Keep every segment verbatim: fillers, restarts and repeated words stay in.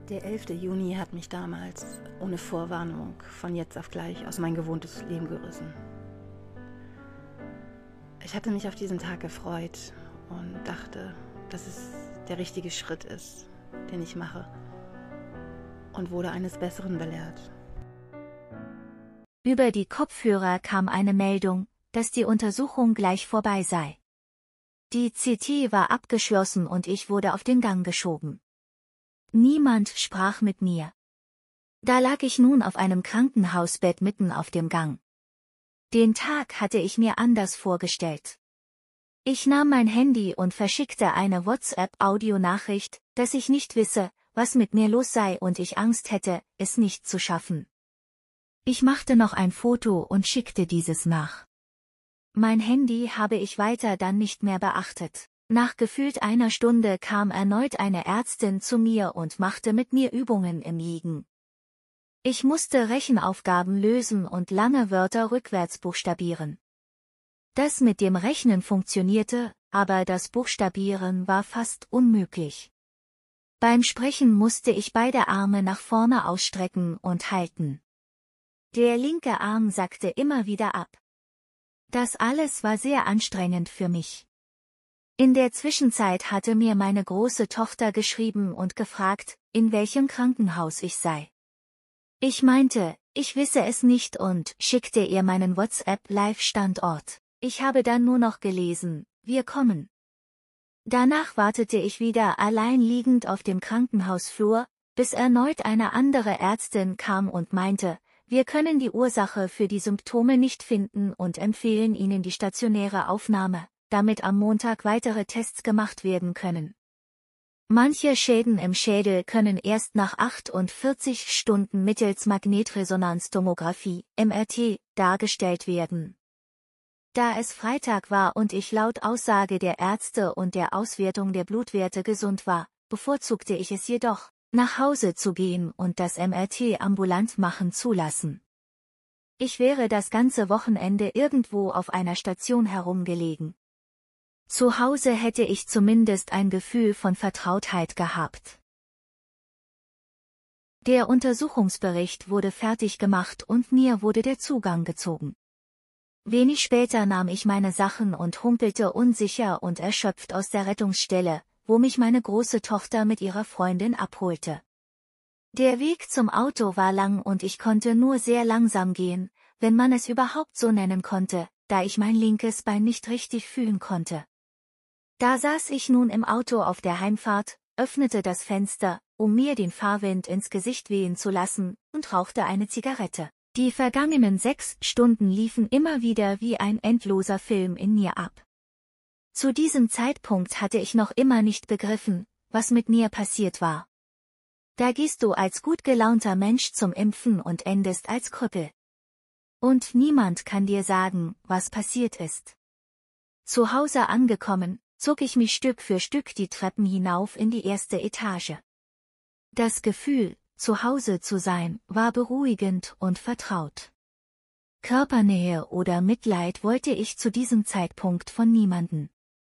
Der elfte Juni hat mich damals ohne Vorwarnung von jetzt auf gleich aus mein gewohntes Leben gerissen. Ich hatte mich auf diesen Tag gefreut und dachte, dass es der richtige Schritt ist, den ich mache, und wurde eines Besseren belehrt. Über die Kopfhörer kam eine Meldung, dass die Untersuchung gleich vorbei sei. Die C T war abgeschlossen und ich wurde auf den Gang geschoben. Niemand sprach mit mir. Da lag ich nun auf einem Krankenhausbett mitten auf dem Gang. Den Tag hatte ich mir anders vorgestellt. Ich nahm mein Handy und verschickte eine WhatsApp-Audionachricht, dass ich nicht wisse, was mit mir los sei und ich Angst hätte, es nicht zu schaffen. Ich machte noch ein Foto und schickte dieses nach. Mein Handy habe ich weiter dann nicht mehr beachtet. Nach gefühlt einer Stunde kam erneut eine Ärztin zu mir und machte mit mir Übungen im Liegen. Ich musste Rechenaufgaben lösen und lange Wörter rückwärts buchstabieren. Das mit dem Rechnen funktionierte, aber das Buchstabieren war fast unmöglich. Beim Sprechen musste ich beide Arme nach vorne ausstrecken und halten. Der linke Arm sackte immer wieder ab. Das alles war sehr anstrengend für mich. In der Zwischenzeit hatte mir meine große Tochter geschrieben und gefragt, in welchem Krankenhaus ich sei. Ich meinte, ich wisse es nicht und schickte ihr meinen WhatsApp-Live-Standort. Ich habe dann nur noch gelesen, wir kommen. Danach wartete ich wieder allein liegend auf dem Krankenhausflur, bis erneut eine andere Ärztin kam und meinte, wir können die Ursache für die Symptome nicht finden und empfehlen Ihnen die stationäre Aufnahme, damit am Montag weitere Tests gemacht werden können. Manche Schäden im Schädel können erst nach achtundvierzig Stunden mittels Magnetresonanztomographie, M R T, dargestellt werden. Da es Freitag war und ich laut Aussage der Ärzte und der Auswertung der Blutwerte gesund war, bevorzugte ich es jedoch, nach Hause zu gehen und das M R T ambulant machen zu lassen. Ich wäre das ganze Wochenende irgendwo auf einer Station herumgelegen. Zu Hause hätte ich zumindest ein Gefühl von Vertrautheit gehabt. Der Untersuchungsbericht wurde fertig gemacht und mir wurde der Zugang gezogen. Wenig später nahm ich meine Sachen und humpelte unsicher und erschöpft aus der Rettungsstelle, wo mich meine große Tochter mit ihrer Freundin abholte. Der Weg zum Auto war lang und ich konnte nur sehr langsam gehen, wenn man es überhaupt so nennen konnte, da ich mein linkes Bein nicht richtig fühlen konnte. Da saß ich nun im Auto auf der Heimfahrt, öffnete das Fenster, um mir den Fahrwind ins Gesicht wehen zu lassen, und rauchte eine Zigarette. Die vergangenen sechs Stunden liefen immer wieder wie ein endloser Film in mir ab. Zu diesem Zeitpunkt hatte ich noch immer nicht begriffen, was mit mir passiert war. Da gehst du als gut gelaunter Mensch zum Impfen und endest als Krüppel. Und niemand kann dir sagen, was passiert ist. Zu Hause angekommen, zog ich mich Stück für Stück die Treppen hinauf in die erste Etage. Das Gefühl, zu Hause zu sein, war beruhigend und vertraut. Körpernähe oder Mitleid wollte ich zu diesem Zeitpunkt von niemanden.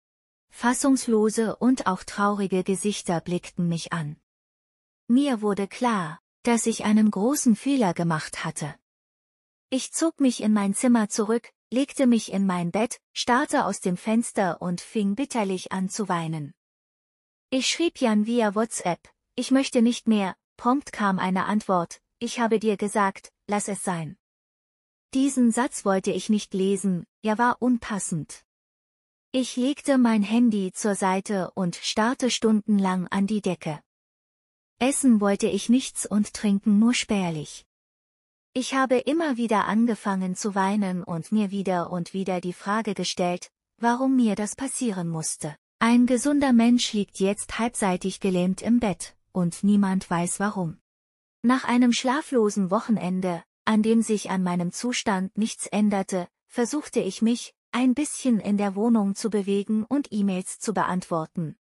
Fassungslose und auch traurige Gesichter blickten mich an. Mir wurde klar, dass ich einen großen Fehler gemacht hatte. Ich zog mich in mein Zimmer zurück, legte mich in mein Bett, starrte aus dem Fenster und fing bitterlich an zu weinen. Ich schrieb Jan via WhatsApp, ich möchte nicht mehr, prompt kam eine Antwort, ich habe dir gesagt, lass es sein. Diesen Satz wollte ich nicht lesen, er war unpassend. Ich legte mein Handy zur Seite und starrte stundenlang an die Decke. Essen wollte ich nichts und trinken nur spärlich. Ich habe immer wieder angefangen zu weinen und mir wieder und wieder die Frage gestellt, warum mir das passieren musste. Ein gesunder Mensch liegt jetzt halbseitig gelähmt im Bett, und niemand weiß warum. Nach einem schlaflosen Wochenende, an dem sich an meinem Zustand nichts änderte, versuchte ich mich, ein bisschen in der Wohnung zu bewegen und E-Mails zu beantworten.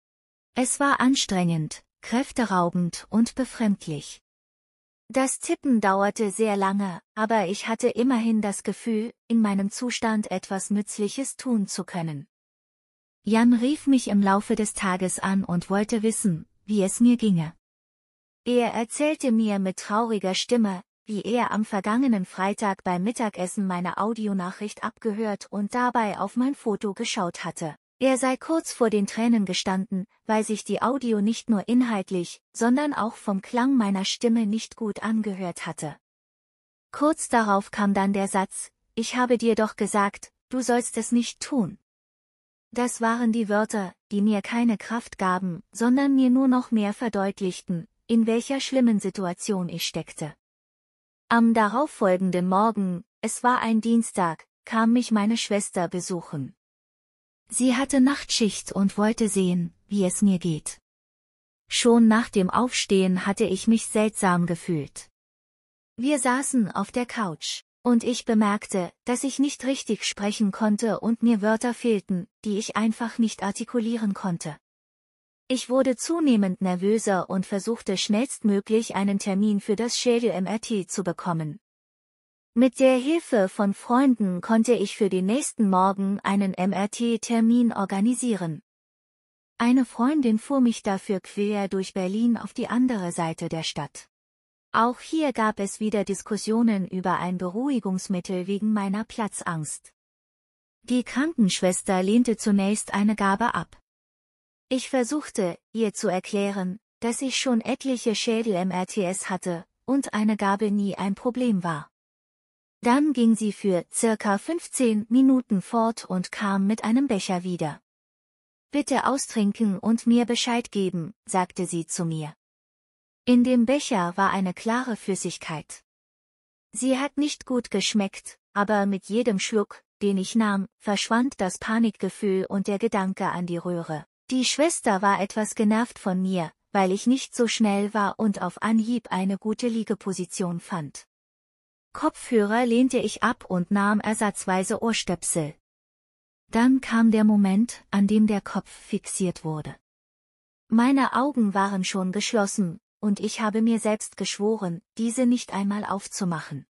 Es war anstrengend, kräfteraubend und befremdlich. Das Tippen dauerte sehr lange, aber ich hatte immerhin das Gefühl, in meinem Zustand etwas Nützliches tun zu können. Jan rief mich im Laufe des Tages an und wollte wissen, wie es mir ginge. Er erzählte mir mit trauriger Stimme, wie er am vergangenen Freitag beim Mittagessen meine Audionachricht abgehört und dabei auf mein Foto geschaut hatte. Er sei kurz vor den Tränen gestanden, weil sich die Audio nicht nur inhaltlich, sondern auch vom Klang meiner Stimme nicht gut angehört hatte. Kurz darauf kam dann der Satz: „Ich habe dir doch gesagt, du sollst es nicht tun." Das waren die Wörter, die mir keine Kraft gaben, sondern mir nur noch mehr verdeutlichten, in welcher schlimmen Situation ich steckte. Am darauffolgenden Morgen, es war ein Dienstag, kam mich meine Schwester besuchen. Sie hatte Nachtschicht und wollte sehen, wie es mir geht. Schon nach dem Aufstehen hatte ich mich seltsam gefühlt. Wir saßen auf der Couch, und ich bemerkte, dass ich nicht richtig sprechen konnte und mir Wörter fehlten, die ich einfach nicht artikulieren konnte. Ich wurde zunehmend nervöser und versuchte schnellstmöglich einen Termin für das Schädel-M R T zu bekommen. Mit der Hilfe von Freunden konnte ich für den nächsten Morgen einen M R T-Termin organisieren. Eine Freundin fuhr mich dafür quer durch Berlin auf die andere Seite der Stadt. Auch hier gab es wieder Diskussionen über ein Beruhigungsmittel wegen meiner Platzangst. Die Krankenschwester lehnte zunächst eine Gabe ab. Ich versuchte, ihr zu erklären, dass ich schon etliche Schädel-M R Ts hatte und eine Gabe nie ein Problem war. Dann ging sie für circa fünfzehn Minuten fort und kam mit einem Becher wieder. „Bitte austrinken und mir Bescheid geben", sagte sie zu mir. In dem Becher war eine klare Flüssigkeit. Sie hat nicht gut geschmeckt, aber mit jedem Schluck, den ich nahm, verschwand das Panikgefühl und der Gedanke an die Röhre. Die Schwester war etwas genervt von mir, weil ich nicht so schnell war und auf Anhieb eine gute Liegeposition fand. Kopfhörer lehnte ich ab und nahm ersatzweise Ohrstöpsel. Dann kam der Moment, an dem der Kopf fixiert wurde. Meine Augen waren schon geschlossen, und ich habe mir selbst geschworen, diese nicht einmal aufzumachen.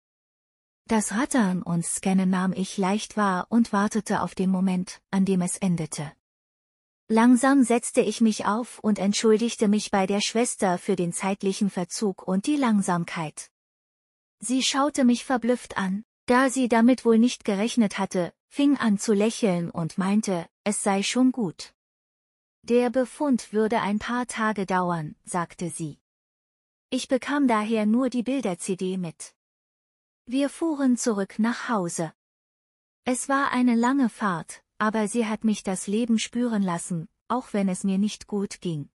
Das Rattern und Scannen nahm ich leicht wahr und wartete auf den Moment, an dem es endete. Langsam setzte ich mich auf und entschuldigte mich bei der Schwester für den zeitlichen Verzug und die Langsamkeit. Sie schaute mich verblüfft an, da sie damit wohl nicht gerechnet hatte, fing an zu lächeln und meinte, es sei schon gut. Der Befund würde ein paar Tage dauern, sagte sie. Ich bekam daher nur die Bilder-C D mit. Wir fuhren zurück nach Hause. Es war eine lange Fahrt, aber sie hat mich das Leben spüren lassen, auch wenn es mir nicht gut ging.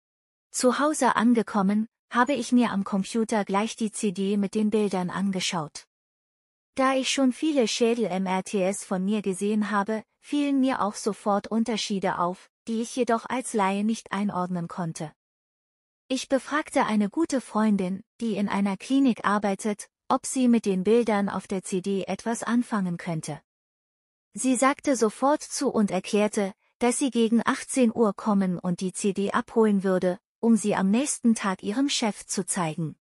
Zu Hause angekommen, habe ich mir am Computer gleich die C D mit den Bildern angeschaut. Da ich schon viele Schädel-M R Ts von mir gesehen habe, fielen mir auch sofort Unterschiede auf, die ich jedoch als Laie nicht einordnen konnte. Ich befragte eine gute Freundin, die in einer Klinik arbeitet, ob sie mit den Bildern auf der C D etwas anfangen könnte. Sie sagte sofort zu und erklärte, dass sie gegen achtzehn Uhr kommen und die C D abholen würde, um sie am nächsten Tag ihrem Chef zu zeigen.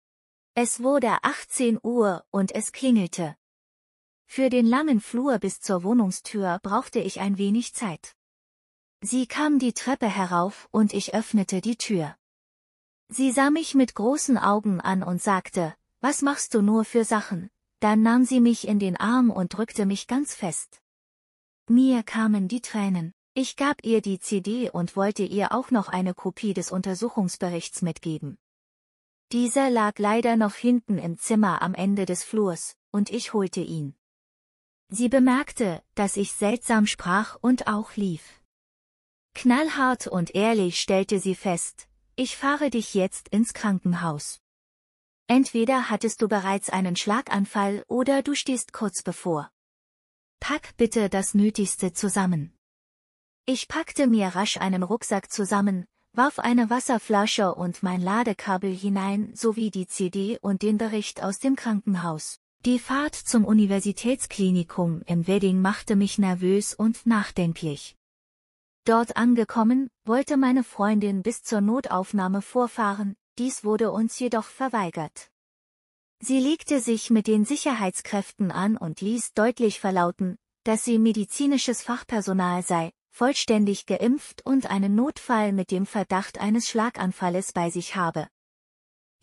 Es wurde achtzehn Uhr und es klingelte. Für den langen Flur bis zur Wohnungstür brauchte ich ein wenig Zeit. Sie kam die Treppe herauf und ich öffnete die Tür. Sie sah mich mit großen Augen an und sagte, was machst du nur für Sachen? Dann nahm sie mich in den Arm und drückte mich ganz fest. Mir kamen die Tränen. Ich gab ihr die C D und wollte ihr auch noch eine Kopie des Untersuchungsberichts mitgeben. Dieser lag leider noch hinten im Zimmer am Ende des Flurs, und ich holte ihn. Sie bemerkte, dass ich seltsam sprach und auch lief. Knallhart und ehrlich stellte sie fest, ich fahre dich jetzt ins Krankenhaus. Entweder hattest du bereits einen Schlaganfall oder du stehst kurz bevor. Pack bitte das Nötigste zusammen. Ich packte mir rasch einen Rucksack zusammen, warf eine Wasserflasche und mein Ladekabel hinein sowie die C D und den Bericht aus dem Krankenhaus. Die Fahrt zum Universitätsklinikum im Wedding machte mich nervös und nachdenklich. Dort angekommen, wollte meine Freundin bis zur Notaufnahme vorfahren, dies wurde uns jedoch verweigert. Sie legte sich mit den Sicherheitskräften an und ließ deutlich verlauten, dass sie medizinisches Fachpersonal sei, vollständig geimpft und einen Notfall mit dem Verdacht eines Schlaganfalles bei sich habe.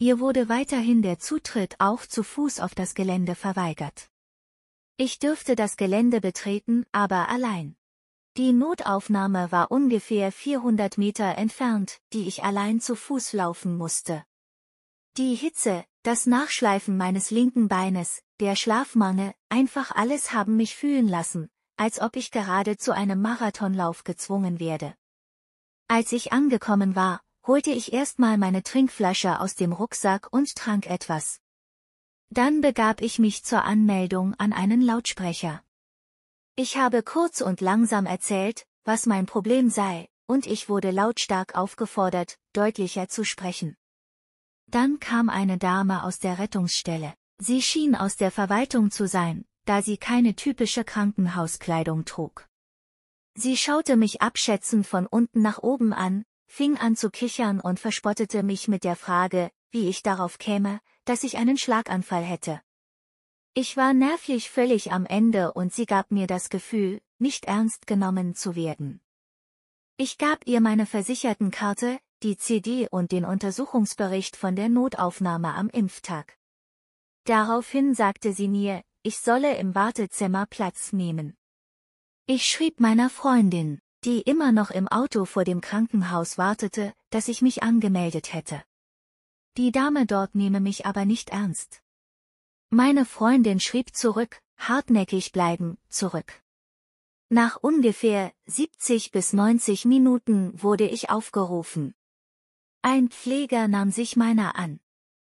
Ihr wurde weiterhin der Zutritt auch zu Fuß auf das Gelände verweigert. Ich dürfte das Gelände betreten, aber allein. Die Notaufnahme war ungefähr vierhundert Meter entfernt, die ich allein zu Fuß laufen musste. Die Hitze, das Nachschleifen meines linken Beines, der Schlafmangel, einfach alles haben mich fühlen lassen, als ob ich gerade zu einem Marathonlauf gezwungen werde. Als ich angekommen war, holte ich erstmal meine Trinkflasche aus dem Rucksack und trank etwas. Dann begab ich mich zur Anmeldung an einen Lautsprecher. Ich habe kurz und langsam erzählt, was mein Problem sei, und ich wurde lautstark aufgefordert, deutlicher zu sprechen. Dann kam eine Dame aus der Rettungsstelle. Sie schien aus der Verwaltung zu sein, da sie keine typische Krankenhauskleidung trug. Sie schaute mich abschätzend von unten nach oben an, fing an zu kichern und verspottete mich mit der Frage, wie ich darauf käme, dass ich einen Schlaganfall hätte. Ich war nervlich völlig am Ende und sie gab mir das Gefühl, nicht ernst genommen zu werden. Ich gab ihr meine Versichertenkarte, die C D und den Untersuchungsbericht von der Notaufnahme am Impftag. Daraufhin sagte sie mir, ich solle im Wartezimmer Platz nehmen. Ich schrieb meiner Freundin, die immer noch im Auto vor dem Krankenhaus wartete, dass ich mich angemeldet hätte. Die Dame dort nehme mich aber nicht ernst. Meine Freundin schrieb zurück, hartnäckig bleiben, zurück. Nach ungefähr siebzig bis neunzig Minuten wurde ich aufgerufen. Ein Pfleger nahm sich meiner an.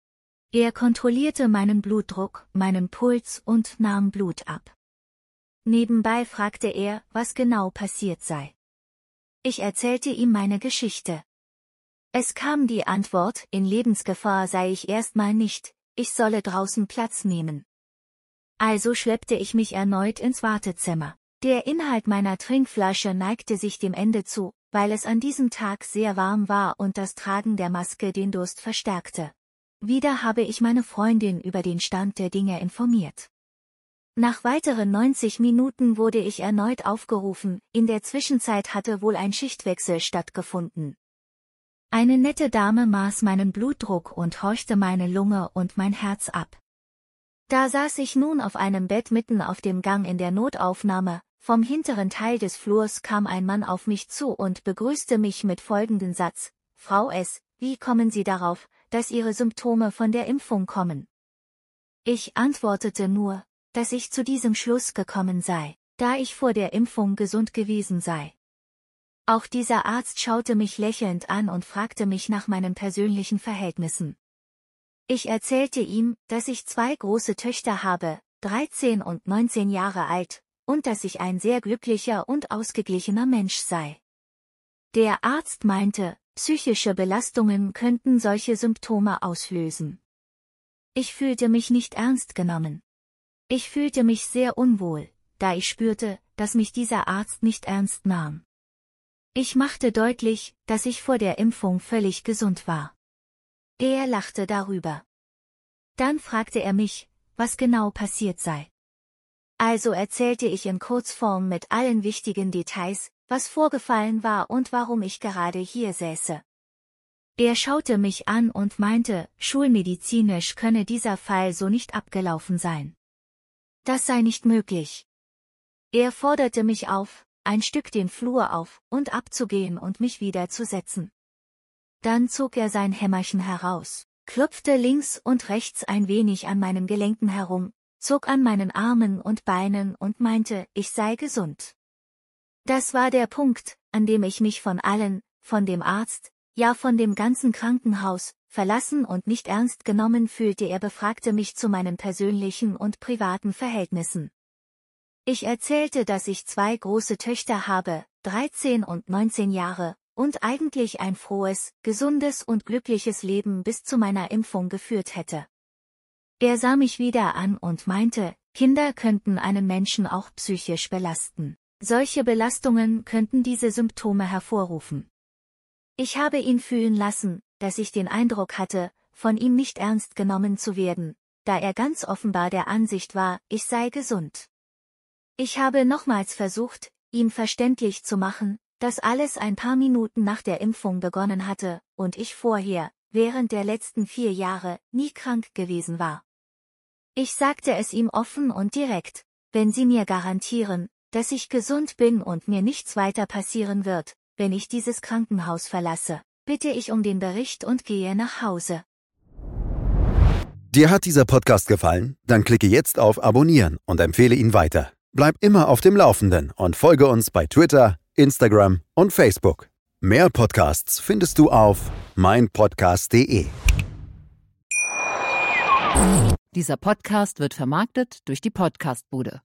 Er kontrollierte meinen Blutdruck, meinen Puls und nahm Blut ab. Nebenbei fragte er, was genau passiert sei. Ich erzählte ihm meine Geschichte. Es kam die Antwort, in Lebensgefahr sei ich erstmal nicht, ich solle draußen Platz nehmen. Also schleppte ich mich erneut ins Wartezimmer. Der Inhalt meiner Trinkflasche neigte sich dem Ende zu, weil es an diesem Tag sehr warm war und das Tragen der Maske den Durst verstärkte. Wieder habe ich meine Freundin über den Stand der Dinge informiert. Nach weiteren neunzig Minuten wurde ich erneut aufgerufen, in der Zwischenzeit hatte wohl ein Schichtwechsel stattgefunden. Eine nette Dame maß meinen Blutdruck und horchte meine Lunge und mein Herz ab. Da saß ich nun auf einem Bett mitten auf dem Gang in der Notaufnahme, vom hinteren Teil des Flurs kam ein Mann auf mich zu und begrüßte mich mit folgendem Satz: Frau S., wie kommen Sie darauf, dass Ihre Symptome von der Impfung kommen? Ich antwortete nur, dass ich zu diesem Schluss gekommen sei, da ich vor der Impfung gesund gewesen sei. Auch dieser Arzt schaute mich lächelnd an und fragte mich nach meinen persönlichen Verhältnissen. Ich erzählte ihm, dass ich zwei große Töchter habe, dreizehn und neunzehn Jahre alt, und dass ich ein sehr glücklicher und ausgeglichener Mensch sei. Der Arzt meinte, psychische Belastungen könnten solche Symptome auslösen. Ich fühlte mich nicht ernst genommen. Ich fühlte mich sehr unwohl, da ich spürte, dass mich dieser Arzt nicht ernst nahm. Ich machte deutlich, dass ich vor der Impfung völlig gesund war. Er lachte darüber. Dann fragte er mich, was genau passiert sei. Also erzählte ich in Kurzform mit allen wichtigen Details, was vorgefallen war und warum ich gerade hier säße. Er schaute mich an und meinte, schulmedizinisch könne dieser Fall so nicht abgelaufen sein. Das sei nicht möglich. Er forderte mich auf, ein Stück den Flur auf und abzugehen und mich wieder zu setzen. Dann zog er sein Hämmerchen heraus, klopfte links und rechts ein wenig an meinen Gelenken herum, zog an meinen Armen und Beinen und meinte, ich sei gesund. Das war der Punkt, an dem ich mich von allen, von dem Arzt, ja von dem ganzen Krankenhaus, verlassen und nicht ernst genommen fühlte. Er befragte mich zu meinen persönlichen und privaten Verhältnissen. Ich erzählte, dass ich zwei große Töchter habe, dreizehn und neunzehn Jahre, und eigentlich ein frohes, gesundes und glückliches Leben bis zu meiner Impfung geführt hätte. Er sah mich wieder an und meinte, Kinder könnten einen Menschen auch psychisch belasten. Solche Belastungen könnten diese Symptome hervorrufen. Ich habe ihn fühlen lassen, dass ich den Eindruck hatte, von ihm nicht ernst genommen zu werden, da er ganz offenbar der Ansicht war, ich sei gesund. Ich habe nochmals versucht, ihm verständlich zu machen, dass alles ein paar Minuten nach der Impfung begonnen hatte, und ich vorher, während der letzten vier Jahre nie krank gewesen war. Ich sagte es ihm offen und direkt: Wenn Sie mir garantieren, dass ich gesund bin und mir nichts weiter passieren wird, wenn ich dieses Krankenhaus verlasse, bitte ich um den Bericht und gehe nach Hause. Dir hat dieser Podcast gefallen? Dann klicke jetzt auf Abonnieren und empfehle ihn weiter. Bleib immer auf dem Laufenden und folge uns bei Twitter, Instagram und Facebook. Mehr Podcasts findest du auf meinpodcast punkt de. Dieser Podcast wird vermarktet durch die Podcastbude.